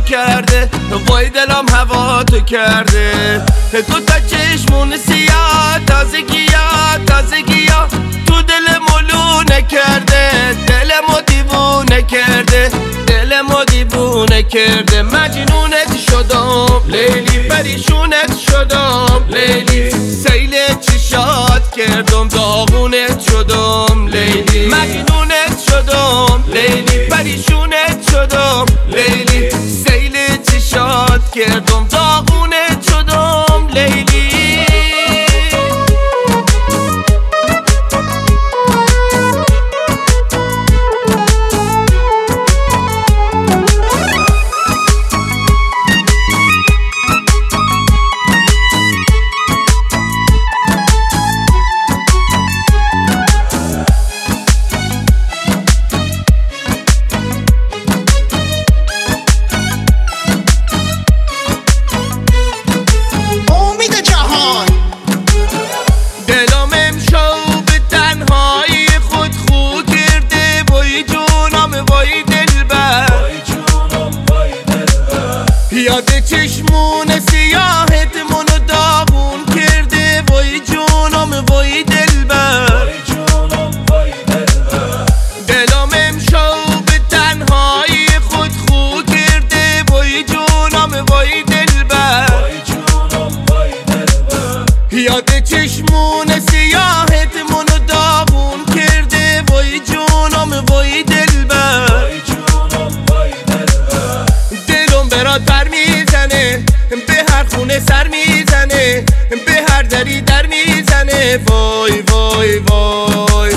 کرده، وای دلم هوا تو کرده. تو تا چشمون سیاه، تازگیا تو دل ملونه کرده، دلمو دیوونه کرده، دلمو دیوونه کرده. مجنونت شدم لیلی، پریشونت شدم لیلی، سیل چشات کردم داغونت شدم لیلی. مجنونت شدم لیلی، پریشونت شدم لیلی، سیل چشات کردم داغونت شدم لیلی. یاد چشمون سیاهت منو داغون کرده، وای جونم وای دلبر. دلم امشب به تنهایی خود خو کرده، وای جونم وای دلبر. یاد چشمون سیاهت منو داغون کرده، وای جونم وای دلبر. برات میزنه، به هر خونه سر میزنه، به هر دری در میزنه، وای وای وای.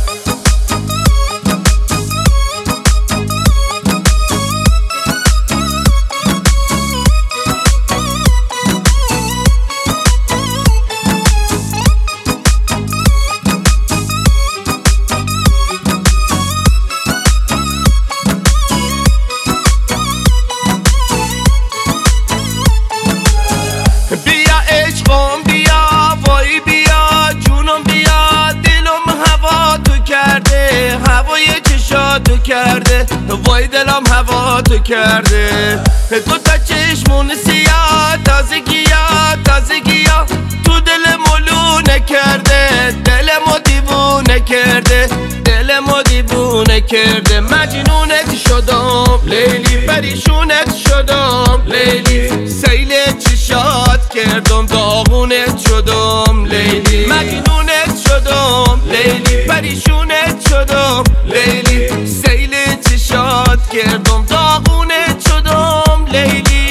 بیا عشقم بیا، وای بیا جونم بیا، دلم هوا تو کرده، هوای چشاتو کرده، وای دلم هوا تو کرده. تو تا چشمون سیاه، تازگیا تو دل ملونه کرده، دلمو دیوونه کرده، دلمو دیوونه کرده. مجنونت شدم لیلی، پریشونت شدم لیلی، سیل چشات کردم داغونت شدم لیلی. مجنونت شدم لیلی، پریشونت شدم لیلی، سیل چشات کردم داغونت شدم لیلی.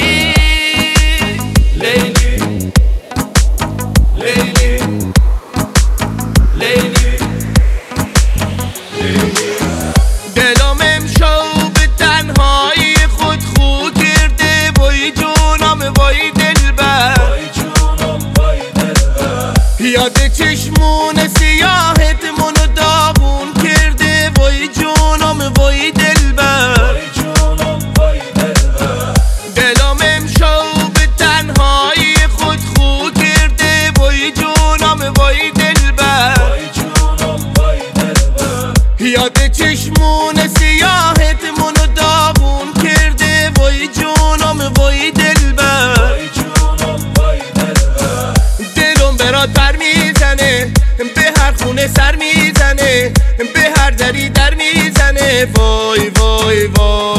لیلی لیلی لیلی لیلی. دلم امشب به تنهایی خود خو کرده، وای جونم وای دلبر. یاد چشمون سیاهت منو داغون کرده، وای جونم وای دلبر. دلم امشب به تنهایی خود خو کرده، وای جونم وای دلبر. یاد چشمون سیاهت منو داغون کرده، وای جونم وای دلبر. دلم برات میزنه، به هر خونه سر میزنه، به هر دری در میزنه، وای وای وای.